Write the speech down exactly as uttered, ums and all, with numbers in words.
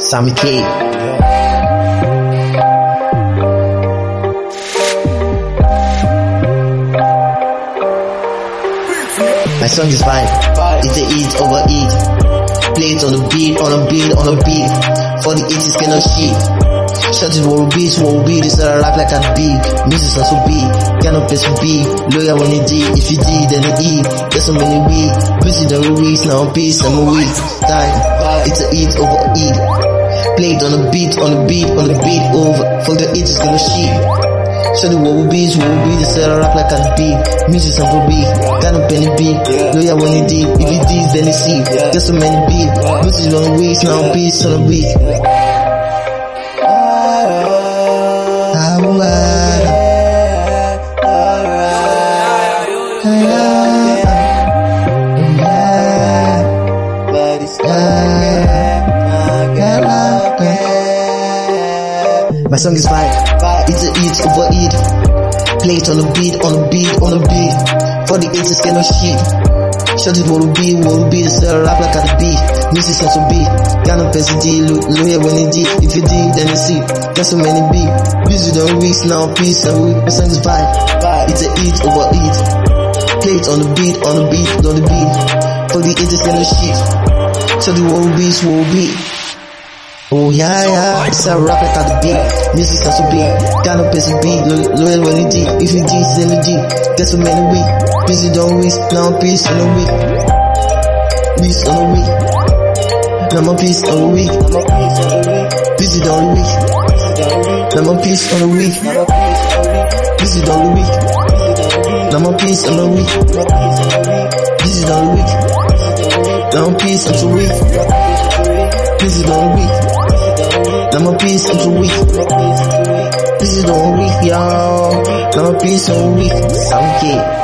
Sammy K. My song is fine, it's a eat over eat. Play it on the beat, on the beat, on the beat. For the eighties cannot shit. Shut it, what will be, what will be. This is a rap like a big. Music sounds so big, cannot place to be. Lawyer when it D, if you D, then it E. There's so many weak, busy than we weak. Now I'm peace, I'm a weak. Time, it's a eat over eat. Play it on the beat, on the beat, on the beat over. For the eighties cannot shit. Shut it, what will be, what will be. This is a rap like a big. Music sounds so big, cannot penny big. Lawyer when it D, if you D, then it C. There's so many beat, busy than we weak. Now I'm peace, I'm a weak. My song is fine, it's a eat over eat. Play it on the beat, on the beat, on the beat. For the eighties cannot shit. Shut it, what will be, what will be. This is a rap like a beat. Music sounds so big, got no place to D. Lawyer when it D, if you D, then you see. There's so many beat, busy than weeks, now peace and week. My song is fine, it's a eat over eat. Play it on the beat, on the beat, on the beat. For the eighties cannot shit. Shut it, what will be, what will be. Oh yeah, yeah, it's a rap like a beat. Music sounds so big, got no place to be. Loyal when it D, if you D, then you D. There's so many week, busy don't waste. Now I'm peace on the week, peace on the week. Now I'm peace on the week, busy on the week. Now I'm peace on the week, busy on the week. Now I'm peace on the week, busy on the week. Now I'm peace on the week, busy on the week. Now my peace I'm so weak. This is the week, y'all. Now my peace so weak. Sammy K.